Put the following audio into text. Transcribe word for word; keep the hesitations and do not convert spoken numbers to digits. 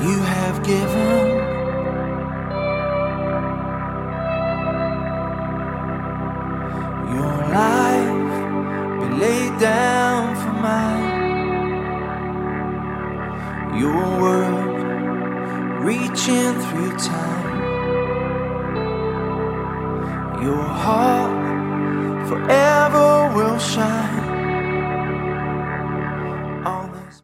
you have given. Your life be laid down for mine. Your word reaching through time. Your heart forever will shine.